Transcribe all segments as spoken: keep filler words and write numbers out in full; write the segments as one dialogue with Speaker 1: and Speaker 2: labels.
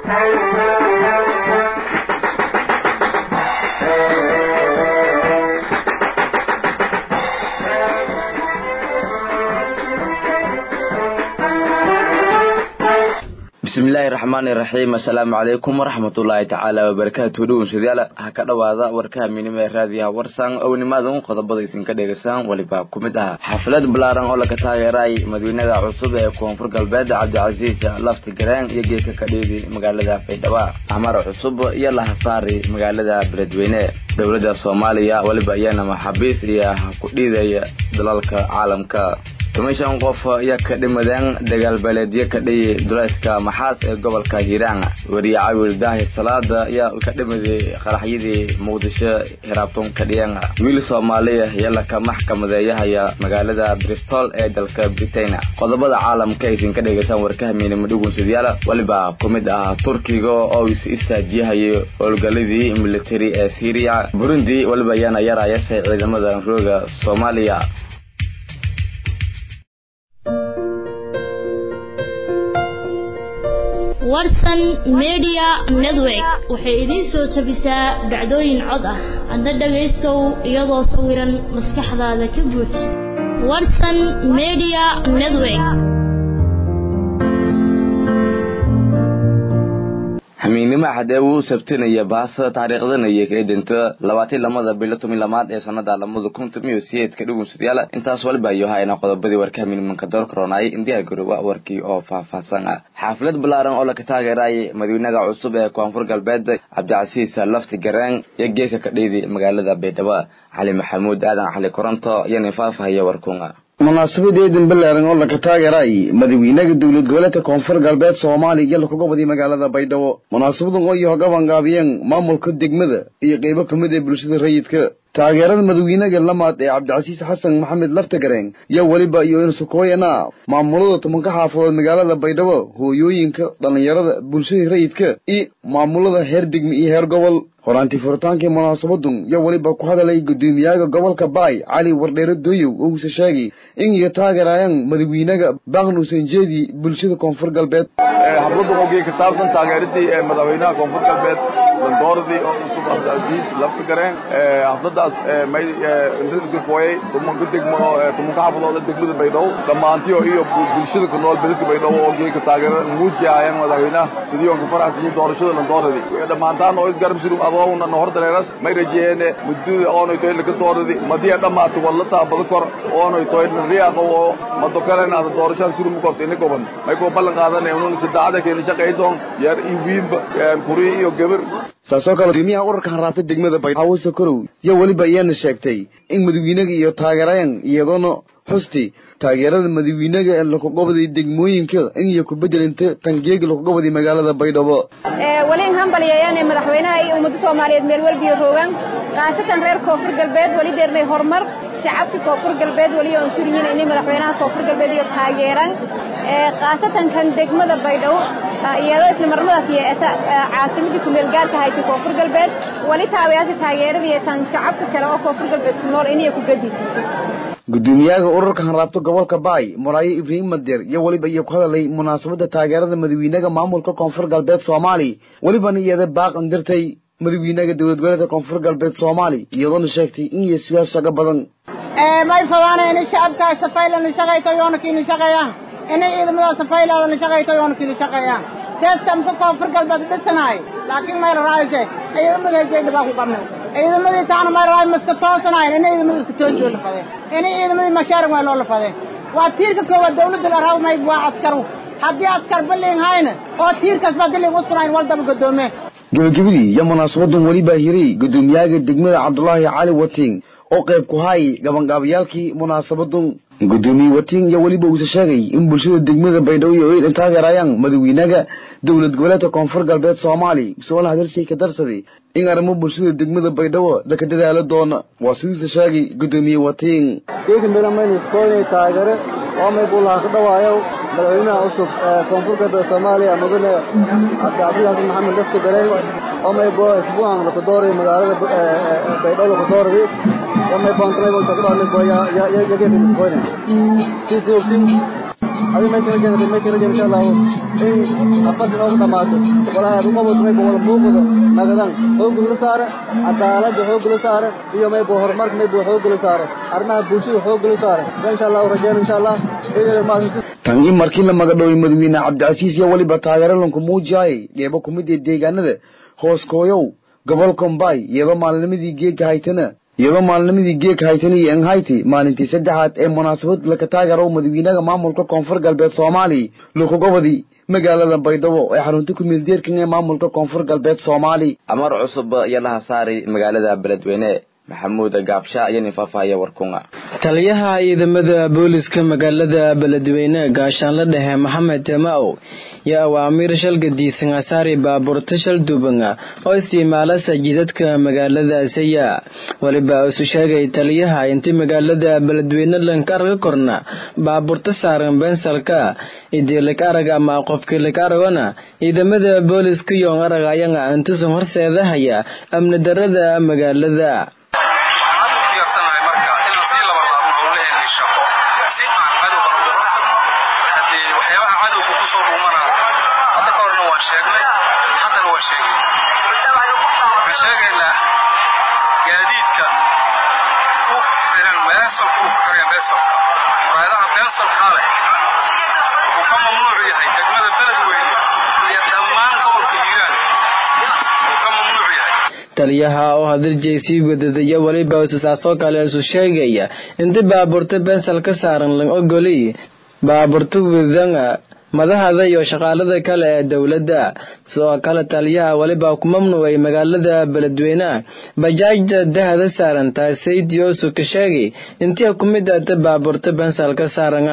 Speaker 1: بسم الله الرحمن الرحيم السلام عليكم ورحمة الله تعالى وبركاته دون سديالة هكذا وهذا وركها من مهراديها ورسان أو نماذن قضب ضيسين كديرسان ولباب كمدها حفلات بلاران أولا كتاغيراي مدينة عصوب يكون فرق البلد عبد العزيز لافت جران يجيك كديدي مقالة في دواء عمر عصوب يلا حصاري مقالة بردوينة دولة الصومالية ولبايانا محابيس يا كديدي دلالك عالمك كمشان قف يا كدمدان دجال بلدية كدي دراسك محاس قبل كهيران وريا عول ده الصلاة يا كدمدي خرحيدي مقدسة هربتون كديان ويل الصومالية يلا كمحكمة ذيها يا مقالة بريستول دلك بريتانيا قضب العالم كيسين كده جسام وركه من مدوغون سديالا ولبا كوميدا تركي جو أو استاجيها يولغاليدي ميليتري سوريا بروندي ولبا يانا يرا يسعي عيدمدا روغا الصومالية
Speaker 2: warsan media network waxay idin soo tabisaa dhacdooyin cod ah adna dhageystow iyadoo sawiran maskaxdaada ka buux warsan media network
Speaker 1: حمينما حداو سبتنيا باس تاريخدنا يكيدنتا لباتي لمada bilo toban lamaad ee sanada laba kun iyo sideed ka dhugun sidaala intaas walba iyo hayna qodobadii warka minimka door koronay indiya garowa warkii oo faahfaahsan xaflad balaaran oo la ka taageeray madaxweynaha cusub ee koonfur galbeed Cabdicasiis Lafti Garaan iyo geeka ka dheedii magaalada Beedaba Ali Maxamuud Aadan Xali Koronto iyo nifaafaya warkunga
Speaker 3: munaasabadeedin balaaran oo la ka taageeray madaxweynaha dawlad goboleedka koonfur galbeed Soomaaliya ee ku gobadii magaalada Baydhabo munaasabadan oo iyo gaban gaabiyeen maamulka degmada iyo qaybo kamid ah bulshada rayidka taageerada madaxweynaha lamaad ee Cabdicasiis Xasan Maxamed Lafti Garaan iyo waliba iyo in sukooyana maamulada tobanka xaafadood magaalada Baydhabo hooyooyinka dhalinyarada bulshada rayidka iyo maamulada heer degmo iyo heer gobol horaantii furtaankii munaasabadun iyo waliba ku hadalay gudoomiyaha gobolka Baay Cali Wardheere Dooyow oo sheegay in iyo taageerayaan madaxweynaha Baqan Hussein Jeedi bulshada koonfur galbeed
Speaker 4: habradu oo ka saabsan taageeridii madaxweynaha koonfur galbeed doordii oo cusub Cabdicasiis Lafti Garaan habradaas may inta kooyay tumanka degmo tumanka xaafadooda degmada Baydhabo dhamaantii iyo bulshada ku nool beledka Baydhabo oo ka taageero muujiyayaan madaxweynaha sidii oo faraxsan doorashada la dooradii dhamaantaan oo isgarab shiru adoona no hordareeras may rajeen muddo oo ay toyl ka dooradi madiya dhamaatay wallata badkor oo ay toyl riyaaqo oo madokaleena doorashada shiru mu qortay in goban may ko ballan qaadanay inuu saddex ka shaqeeyo yar iwiinba kuri iyo gabar
Speaker 3: saasoo kale gudoomiyaha ururka haraafta degmada Baydhabo Sakorow iyo waliba ayaan sheegtay in madaxweynaha iyo taageerayaan iyadoona xusti taageerada madaxweynaha ee la ku gobaday degmooyinka in iyo ku bedelinta tangeega lagu gobaday magaalada Baydhabo
Speaker 5: ee wali hambaliyayaan madaxweynaha iyo ummadda Soomaaliyeed meel walba iyo roogan qaasatan reer koonfur galbeed wali deernay horumar shacabka koonfur galbeed wali oo suriyiin in madaxweynaha koonfur galbeed iyo taageeraan ee qaasatan kan degmada Baydhabo iyadoo isla marmadaas iyo caasimada ku meel gaarka hay'adda koonfur galbeed wali taageerada taageerada iyo tan shacabka kale oo koonfur galbeed ku nool inay ku gadisay
Speaker 3: gudoomiyaha ururka haraabta gobolka Baay Muraaye Ibrahim Madeer iyo waliba iyo ku hadalay munaasabada taageerada madaxweynaha maamulka koonfur galbeed Soomaaliya waliba iyada baaq indirtay madaxweynaha dawlad goboleedka koonfur galbeed Soomaaliya iyadoo sheegtay in iyo siyaasada badan
Speaker 6: ee may fawaanayna shacabka safaylan shaqayto yoonkiina shaqayaan inay idamada safaylan shaqayto yoonkiina shaqayaan system ka koonfur galbeed dhisanaay laakiin may raayay ay magaceeyay dhibaa ku qabnay ciidamadii taana ma raay maska toosanayn inay ciidamada iska toojoo la fadeen inay ciidamada mashaaric waa loo la fadeen waa tiirka koowaad dawladda la raaw may waa askaru haddii askar baleen hayna oo tiirkaas badalay u sanayn waldaba gudoomee
Speaker 3: gabagabadii iyo munaasabadan waliba hiray gudoomiyaha degmada Cabdullaahi Cali Watiin oo qayb ku hay gabangaabyaalkii munaasabadan gudoomiye Watiin iyo waliba uu sheegay in bulshada degmada Baydhabo ay taageerayaan madaxweynaha dawlad goboleedka koonfur galbeed Soomaaliya soo la hadalshay ka darsaday in arrimo bulshada degmada Baydhabo la ka dadaalo doona waa sidoo sheegay gudoomiye Watiin
Speaker 7: keega meelamayna iskoolay taageere oo may bulaha ka dhawaayo madaxweynaha cusub koonfur galbeed Soomaaliya mudane Cabdicasiis Maxamed Lafti Garaan oo may boo isbuucan la ku dooray magaalada Baydhabo ku dooray oo may baan tray wada ka dhawaa ya ya ya ya هذه ما يترجع ما يترجع إن شاء الله إن أفضل أو دماته ولا يبغى بطمي ولا موجود نقدان هو كل سارة عدالة هو كل سارة يوم يبغى هرمات ما يبغى هو كل سارة أرنا بوشي هو كل سارة إن شاء الله ورجال إن شاء الله إيه ما
Speaker 3: tangi markii la magadhow madaxweyne Cabdicasiis iyo waliba taageeralanku muujiyay geebo kumid deegaanada hoos kooyow gobolka Mbay iyadoo maalnimadii geeg haytana iyadoo maalnimadii geeg haytana iyo Hayti maalintii saddexaad ee munaasabad la ka taageero madaxweynaha maamulka Koonfur Galbeed Soomaaliya lagu gobadi magaalada Baydhabo ee xarunta ku meel deerkan ee maamulka Koonfur Galbeed Soomaaliya
Speaker 1: amar cusub ayaa la saaray magaalada Beledweyne maxamuud gaabsha ayaan faahfaahiye warkunga
Speaker 8: taliyaha ciidamada booliska magaalada Beledweyne gaashaan la dhahay Maxamed Tamao yaa awaamir shal gadiisan asaari baabuurta shal dubanga oo isticmaala sajidadka magaalada Asaya waliba uu sheegay taliyaha intii magaalada Beledweyne lankarga korna baabuurta saaran bensalka idilka araga ama qofkii la karagona ciidamada booliska iyo aragayanga inta soo horseedahaya amni darada magaalada taliyaha oo hadaljeysii wadadaya waliba usaasoo kale isu sheegaya inta baabuurta bensal ka saaran lan ogolay baabuurta wadanga madaxda iyo shaqaalada kale ee dawladda sidoo kale taliyaha waliba ku mamnuucay magaalada Beledweyne bajaajda dahada saaran taasayid iyo soo ka sheegay intii ku mid ah baabuurta bensal ka saaran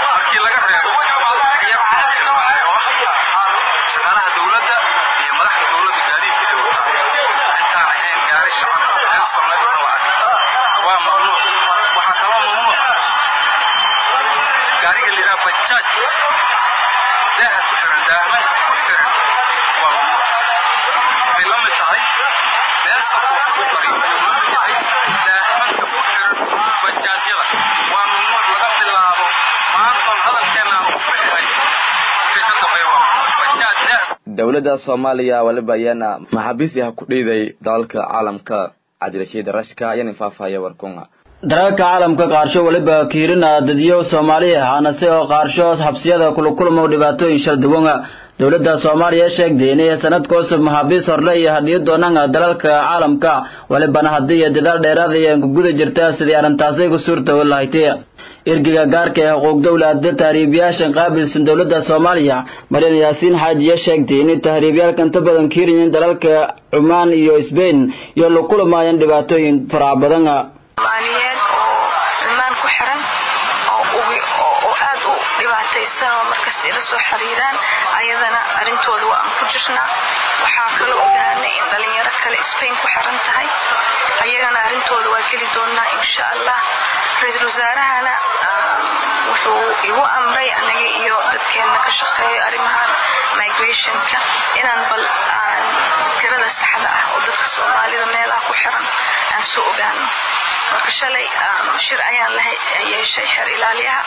Speaker 1: dawladda Soomaaliya waliba yana maxabiis ah ku dhiiday dalka caalamka ajrashada rashka ayaan faahfaahiye warkunga
Speaker 9: dalalka caalamka qaarsho waliba kiirina dadiyo Soomaaliya aanase oo qaarsho habsiyada kula kulmo dhibaatooyin shal duwanga dawladda Soomaaliya sheegday inay sanadkoos maxabiis horle iyo hadii doonaan dalalka caalamka waliba hadii dadaal dheeraad ah ku guda jirta sidii arintaasi ku suurta walaaytay irgiga gaarka ah xuquuq dawladda taariibiyaashan qaabilsan dawladda Soomaaliya Marian Yaasiin Xaajiye sheegtay in taariibiyalka inta badan kiirin dalalka Oman iyo Spain iyo la kulmayaan dhibaatooyin fara badan
Speaker 10: Soomaaliyeed oo Oman ku xiran oo oo aad u dhibaataysan oo markas ila soo xiriiraan ayadana arintooda waa ku jirnaa waxa kale oo ogaanay in dhalinyaro kale Spain ku xiran tahay ayagana arintooda waa geli doonaa insha Allah رئيس الوزراء wuxuu igu amray anaga iyo dadkeena ka shaqeeyo arimahan migration ka inaan bal aan tirada saxda ah oo dadka Soomaalida meelaha ku xiran aan soo ogaano marka shalay shir ayaan la yeeshay xer ilaaliyaha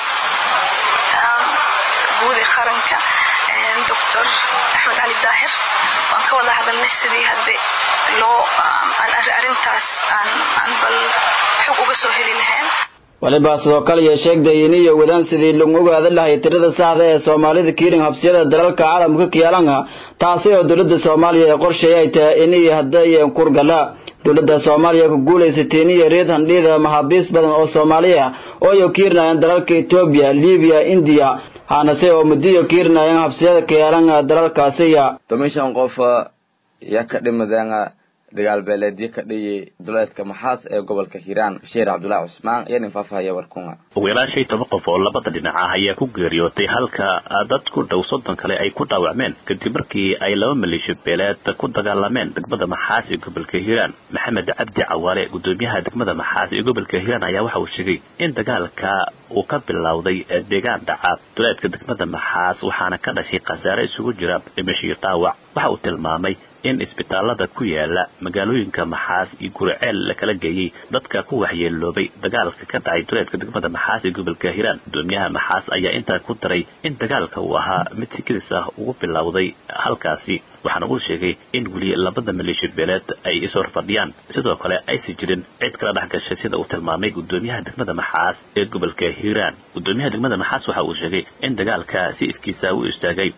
Speaker 10: guud ee qaranka doctor Axmed Ali Daahir waan ka wada hadalnay sidii hadii loo aan arintaas aan aan bal xog uga soo heli lahayn
Speaker 9: waliba sidoo kale ay sheegday inay wadaan sidii lagu ogaado lahayd tirada saxda ee Soomaalida kiirin habsiyada dalalka caalamka kiyaalanga taasi oo dawladda Soomaaliya ay qorsheeyay inay haday kurgala dawladda Soomaaliya ku guuleysatay inay reed handida maxaabiis badan oo Soomaaliya oo ay kiirnayaan dalalka Ethiopia Libya India hanase oo mudiyo kiirnayaan habsiyada kiyaalanga dalalkaasi ya
Speaker 1: tomishan qof ya ka dhimadanga dagaal beeleedyo ka dhigay duleedka maxaas ee gobolka Hiiraan Sheer Cabdullaahi Cusmaan ayaan faahfaahiye warkunga
Speaker 11: ugu yaraan shan iyo toban qof oo labada dhinac ah ayaa ku geeriyootay halka dad ku dhow soddon kale ay ku dhaawacmeen kadib markii ay laba maleeshiyo beeleed ku dagaalameen degmada maxaas ee gobolka Hiiraan Maxamed Cabdi Cawaale gudoomiyaha degmada maxaas ee gobolka Hiiraan ayaa waxa uu sheegay in dagaalka uu ka bilowday deegaan dhaca duleedka degmada maxaas waxaana ka dhashay khasaare isugu jira dhimasho iyo dhaawac waxa uu tilmaamay in isbitaalada ku yaala magaalooyinka Maxaas iyo Gurceel la kala geeyay dadka ku waxyeeloobay dagaalka ka dhacay duleedka degmada Maxaas ee gobolka Hiiraan gudoomiyaha Maxaas ayaa intaa ku daray in dagaalka uu ahaa mid si kedis ah ugu bilowday halkaasi waxaana uu sheegay in weli labada maleeshiya beeleed ay isoo fadhiyaan sidoo kale ay si jirin cid kala dhex gashay sida uu tilmaamay gudoomiyaha degmada Maxaas ee gobolka Hiiraan gudoomiyaha degmada Maxaas waxa uu sheegay in dagaalka si iskiisa u istaagay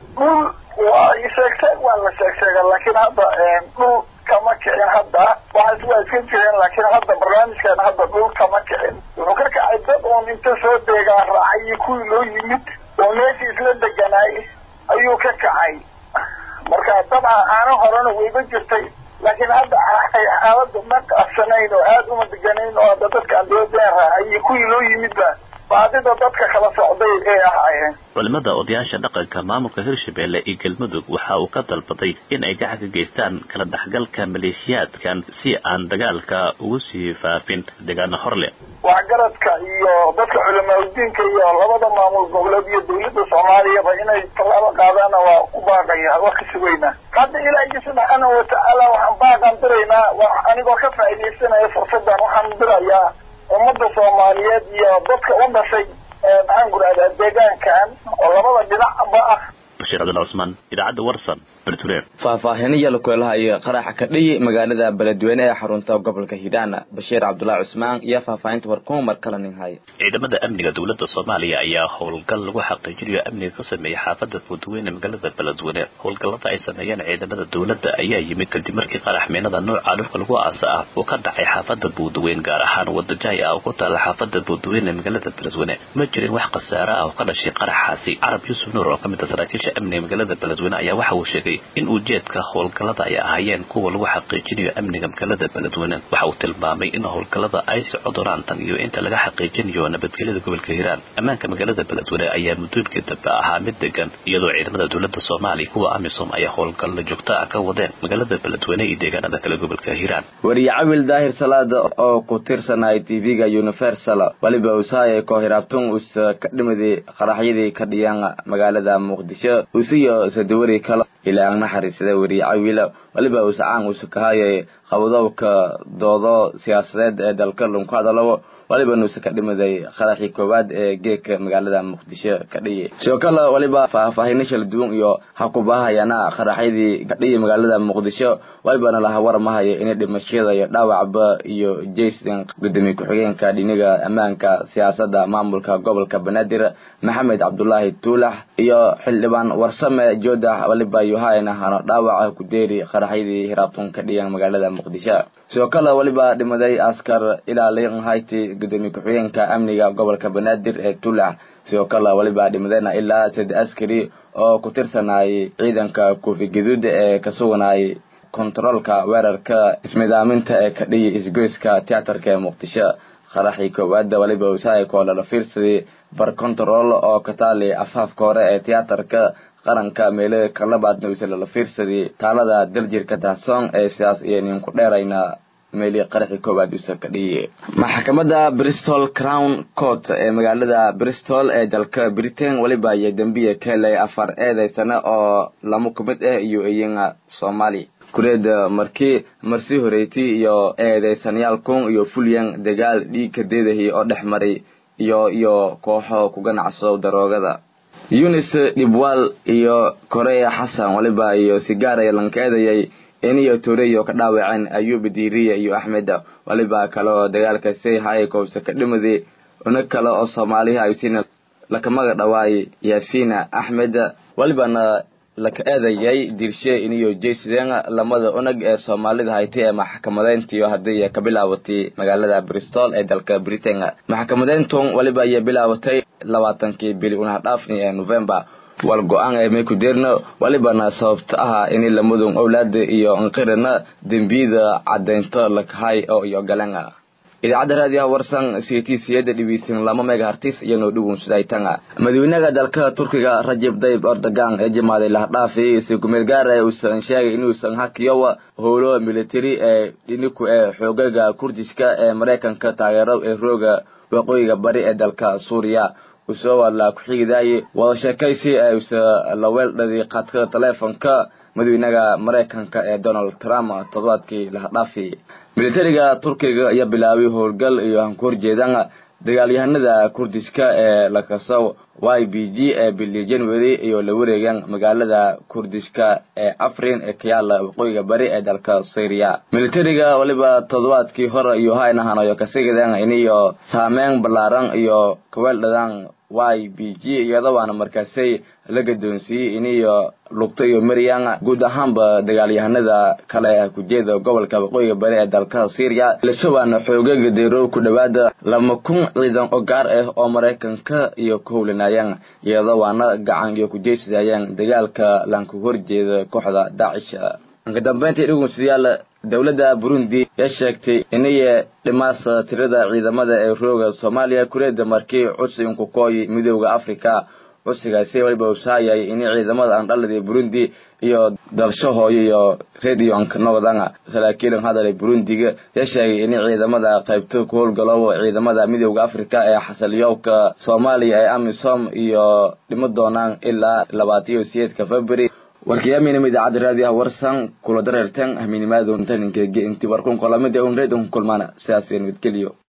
Speaker 12: waa sheegtay waa la sheegay laakiin hadda dhul kama kicin hadda waxa isla iska jireen laakiin hadda barnaamijkan hadda dhul kama kicin wuxuu ka kacay dad oo inta soo deegaa raacay kuwii loo yimid oo meeshii isla deganay ayuu ka kacay marka dabcan aana horena wayba jirtay laakiin hadda xaaladdu ma qabsanayn oo aad uma deganayn oo dadka aan loo raacay kuwii loo yimidba baadida dadka kala socday ee ahaayeen
Speaker 11: culimada odayaasha dhaqanka maamulka Hirshabelle iyo Galmudug waxa uu ka dalbaday in ay gacan ka geystaan kala dhaxgalka maleeshiyaadkan si aan dagaalka ugu sii faafin deegaano horle
Speaker 12: waxgaradka iyo dadka culimada iyo labada maamul goboleed iyo dawladda Soomaaliya inay tallaabo qaadaan waa ku baaqaya waqti weyna hadda ilaahay subhanahu wa ta'ala waxaan baaqan diraynaa wax anigoo ka faa'iideysanaya fursadan waxaan dirayaa ummadda Soomaaliyeed iyo dadka u dhashay maxaan ku raadaa deegaankan oo labada dhinacba ah
Speaker 11: Bashir Abdul Usman idaacada Warsan Bertuleen
Speaker 1: faahfaahinaya la kulahayo qaraxa ka dhigay magaalada Beledweyne ee xarunta gobolka Hiiraan Bashir Abdul Usman iyo faahfaahinta warkoon mar kale nin hay
Speaker 11: ciidamada amniga dawladda Soomaaliya ayaa howlgal lagu xaqiijinayo amniga ka sameeyay xaafadda Beledweyne magaalada Beledweyne howlgallada ay sameeyeen ciidamada dawladda ayaa yimid kadib markii qarax meenada nooca dhulka lagu aasaa oo ka dhacay xaafadda Beledweyne gaar ahaan wadada Jaay ah oo ku taal xaafadda Beledweyne magaalada Beledweyne ma jirin wax khasaare ah oo ka dhashay qaraxaasi Arab Yusuf Nuur oo kamid ah saraakiisha amniga magaalada Beledweyne ayaa waxa uu sheegay in ujeedka howlgallada ay ahaayeen kuwa lagu xaqiijinayo amniga magaalada Beledweyne waxa uu tilmaamay in howlgallada ay socdaan tan iyo inta laga xaqiijinayo nabadgelyada gobolka Hiiraan ammaanka magaalada Beledweyne ayaa muddooyinkii dambe ahaa mid degan iyadoo ciidamada dawladda Soomaaliya kuwa AMISOM ay howlgallo joogto ah ka wadeen magaalada Beledweyne iyo deegaanada kale gobolka Hiiraan
Speaker 1: wariye Cabil Daahir Salaad oo ku tirsanay T V-ga Universal waliba uu saayay kooxiraabtun us ka dhimaday qaraxyadii ka dhiyaan magaalada Muqdisho usiyo sadawari kala ilaa naxariisada wariye Cabil waliba uu sacaan uu kahaayay qabadowka doodo siyaasadeed ee dalka lunka hadalwo waliba uu ka dhimaday qaraxii koowaad ee geeka magaalada Muqdisho ka dhiyay sidoo kale waliba faahfaahin shal duwan iyo hakubaahayana qaraxyadii ka dhiyay magaalada Muqdisho waliba la warmahayo in dhimashada iyo dhaawacba iyo Jason gudoomiye ku-xigeenka dhiniga ammaanka siyaasadda maamulka gobolka Banaadir Maxamed Cabdullaahi Tuulax iyo xildhibaan Warsame Joodah waliba yuhayna hana dhaawac ku deeri qaraxyadii hiraabtun ka dhiyay magaalada Muqdisho sidoo kale waliba dhimaday askar ilaalin hayti gudoomiye ku-xigeenka amniga gobolka Banaadir ee Tuulax sidoo kale waliba dhimadayna ilaa saddex askari oo ku tirsanay ciidanka Koofi Gaduud ee ka suganay kontrolka weerarka ismidaaminta ee ka dhiyay isgoyska tiyaatarka Muqdisho qaraxii koowaad waliba uu saay koola la fiirsaday bar control oo ka taali afaafka hore ee tiyaatarka qaranka meelo kala baadna uu la fiirsaday taalada daljirka Daasong ee siyaas iyo nin ku dheerayna meeli qaraxii koowaad uu ka dhiyay maxkamadda Bristol Crown Court ee magaalada Bristol ee dalka Britain waliba ay dambiye kale afar eedaysana oo lama kumid ah iyo ayna Soomaali kureeda markii marsi horeeytii iyo eedaysanyaal kun iyo fulyan dagaal dhiig ka deedahay oo dhaxmaray iyo iyo kooxo ku ganacso daroogada Yunus Dibwal iyo Korea Hassan waliba iyo sigaar ay lankeedayay eniyo Toreyo ka dhaawaceen Ayub Diiriye iyo Ahmed waliba kale dagaalka say hay koobsa ka dhimaday una kale oo Soomaaliya ay siin la kamaga dhawaay Yaasiin Ahmed waliba la ka eedeeyay dirshe iniyo Jason lamada unag ee Soomaalida haytay ee maxkamadeyntii hadii ka bilaawatay magaalada Bristol ee dalka Britain maxkamadeyntu waliba ay bilaawatay labaatankii bil una dhaaf ee November wal go'aan ay meeku deerna waliba na sababta ah in lamadun awlaad iyo anqirna dambiyada cadeynta la kahay oo iyo galanga idaacada raadiyaha Warsan C T C-da dhibiisin lama megahertz iyo noo dhugun sidaytanga madaxweynaha dalka Turkiga Rajab Tayyip Erdogan ee jimaaday la dhaafay si kumeel gaar ah uu san sheegay inuu san hakiyo howlo military ee dhiniku ee xoogaga Kurdiska ee Mareykanka taageero ee rooga waqooyiga bari ee dalka Suuriya usoo wala ku xigday wada sheekaysi ay la weeldadii qadka telefoonka madaxweynaha Mareykanka ee Donald Trump toddobaadkii la dhaafay militariga Turkiga ayaa bilaabay howlgal iyo hankoor jeedaan dagaalyahanada Kurdiska ee la kasaw Y B G ee bilii January iyo la wareegan magaalada Kurdiska ee Afrin ee Kiyala waqooyiga bari ee dalka Syria militariga waliba toddobaadkii hore iyo haynaanayo ka sigideen iniyo saameyn balaaran iyo kaweeldadaan Y B G iyadoo waana markaasay la gadoonsiyay iniyo lugta iyo Maryam guud ahaanba dagaalyahanada kale ee ku jeeda gobolka waqooyiga bari ee dalka Syria la soo xoogaga deero ku dhawaada lama kun ciidan oo gaar ah oo Mareykanka iyo koolinayaan iyadoo waana gacan iyo ku jeesadayaan dagaalka lanku horjeeda kooxda Daesh anka dambeyntii dhageystayaal dawladda Burundi ayaa sheegtay inay dhimaas tirada ciidamada ee rooga Soomaaliya kureeda markii cusub ku kooy midowga Afrika cusubgaasi waliba uu saayay in ciidamada aan dhaladii Burundi iyo dalshahooyo iyo radionka nabadana saraakiil hadalay Burundiga ayaa sheegay in ciidamada qaybta ku howlgalo ciidamada midowga Afrika ee xasaliyowka Soomaaliya ee AMISOM iyo dhimo doonaan ilaa labaatan iyo sideed February warkiyamina midacad raadiyaha warsan kula dareertan ahminimaadu intan inkeege intii warkun qolamada on reed on kulmana siyaaseen mid kaliyo